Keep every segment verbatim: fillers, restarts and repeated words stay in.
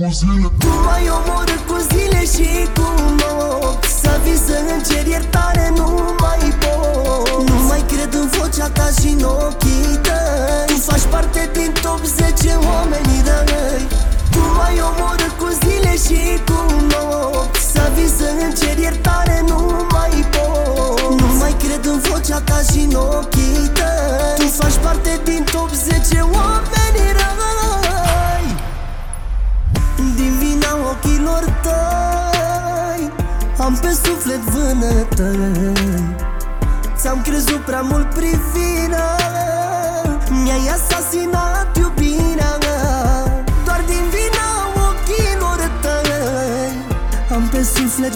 Tu mai omorâ cu zile și cu nopți. Să vii să înceri iertare, nu mai pot. Nu mai cred în vocea ta și în ochii tăi. Tu faci parte din top zece oameni răi. Tu mai omorâ cu zile și cu nopți. Să vii să înceri iertare, nu mai pot. Nu mai cred în vocea ta și în ochii tăi. Tu faci parte din top zece oameni răi. Din vina ochilor tăi am pe suflet vânătăi. Ți-am crezut prea mult privirea, mi-ai asasinat iubirea. Doar din vina ochilor tăi am pe suflet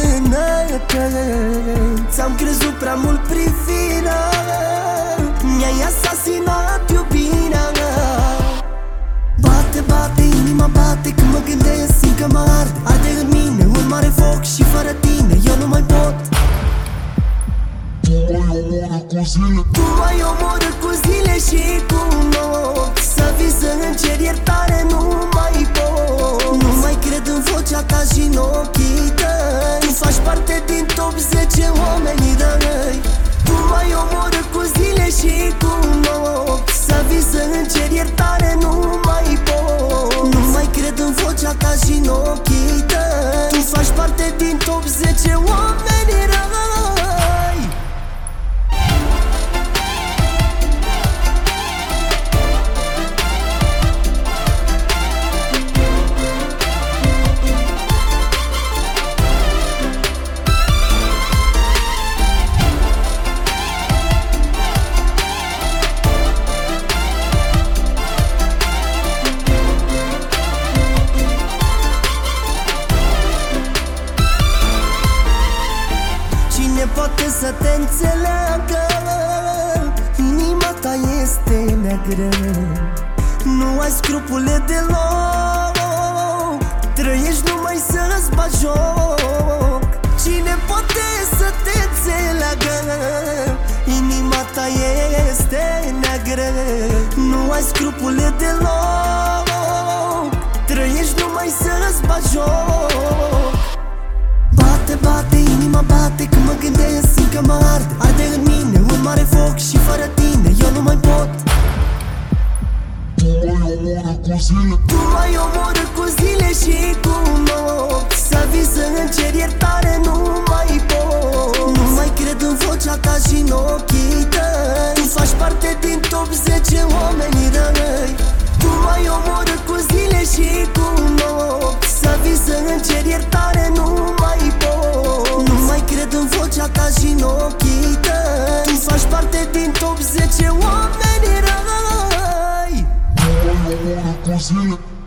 vânătăi. Ți-am crezut prea mult privirea, mi-ai asasinat iubirea. Bate, bate, inima bate când mă gândesc, simt că mă arde. Arde în mine un mare foc și fără tine eu nu mai pot. Tu mai omorâ cu zile și cu nopți. Să vii să înceri iertare, nu mai pot. Nu mai cred în vocea ta și în ochii tăi. Tu faci parte din top zece oameni răi. Tu mai omorâ cu zile și cu nopți. Să vii să înceri iertare, nu mai pot. Nu mai cred în vocea ta și în ochii tăi. Tu faci parte din top zece oameni răi. Cine poate să te înțeleagă? Inima ta este neagră. Nu ai scrupule deloc. Trăiești numai să-ți bagi joc. Cine poate să te înțeleagă? Inima ta este neagră. Nu ai scrupule deloc. Trăiești numai să-ți bagi joc. Bate, bate, inima bate când mă gândesc, simt că mă arde. Arde în mine un mare foc și fără tine eu nu mai pot. Tu mai omorâ cu zile și cu nopți. Să vii să înceri iertare, nu mai pot. Nu mai cred în vocea ta și în ochii tăi. Tu faci parte din top zece oameni răi. Tu mai omorâ cu zile și cu nopți. Să vii să înceri iertare, nu mai pot. Nu mai cred în vocea ta și în ochii tăi. Tu faci parte din top zece oameni răi. Tu mai omorâ cu zile